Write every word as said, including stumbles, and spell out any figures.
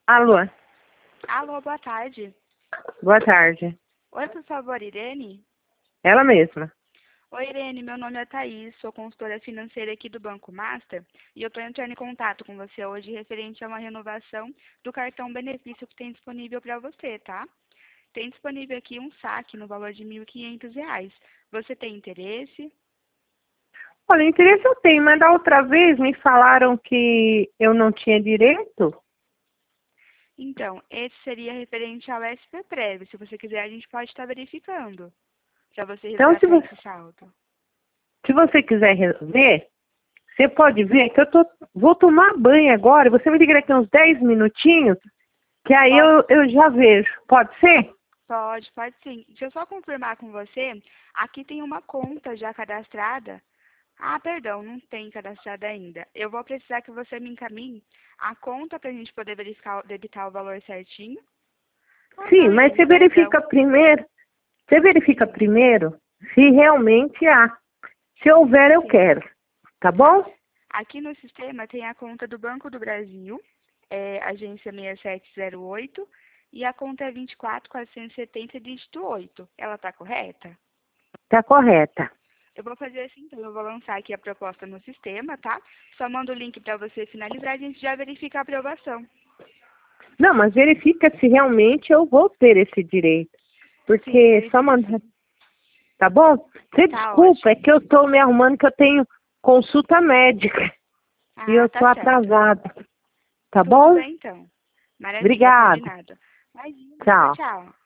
Alô, Alô, boa tarde. boa tarde. Oi, por favor, Irene? Ela mesma. Oi, Irene, meu nome é Thaís, sou consultora financeira aqui do Banco Master e eu estou entrando em contato com você hoje referente a uma renovação do cartão benefício que tem disponível para você, tá? Tem disponível aqui um saque no valor de mil e quinhentos reais. Você tem interesse? Olha, interesse eu tenho, mas da outra vez me falaram que eu não tinha direito. Então, esse seria referente ao S P Prev. Se você quiser, a gente pode estar verificando para você Então, se resgatar você, esse saldo. se você quiser ver, você pode ver que eu tô, vou tomar banho agora. Você me liga daqui uns dez minutinhos, que aí Pode eu, eu já vejo. Pode ser? Pode, pode sim. Deixa eu só confirmar com você. Aqui tem uma conta já cadastrada. Ah, perdão, não tem cadastrada ainda. Eu vou precisar que você me encaminhe a conta para a gente poder verificar, debitar o valor certinho. Ah, Sim, não, mas Irene, você perdão. verifica primeiro. Você verifica Sim, primeiro se realmente há. Se houver, eu sim. quero. Tá Tá. bom? Aqui no sistema tem a conta do Banco do Brasil, é, agência seis sete zero oito, e a conta é vinte e quatro quatrocentos e setenta, dígito oito. Ela está correta? Tá correta. Eu vou fazer assim, então. Eu vou lançar aqui a proposta no sistema, tá? Só mando o link para você finalizar e a gente já verifica a aprovação. Não, mas verifica se realmente eu vou ter esse direito. Sim, Porque só verifica mandar. sim. Tá bom? Você Tá desculpa, é ótimo. que eu estou me arrumando que eu tenho consulta médica. E eu Ah, tá estou certo. atrasada. Tá Tudo bom? bem, então. Maravilha, Obrigada. combinado. Imagina. Tchau, Tchau. tchau.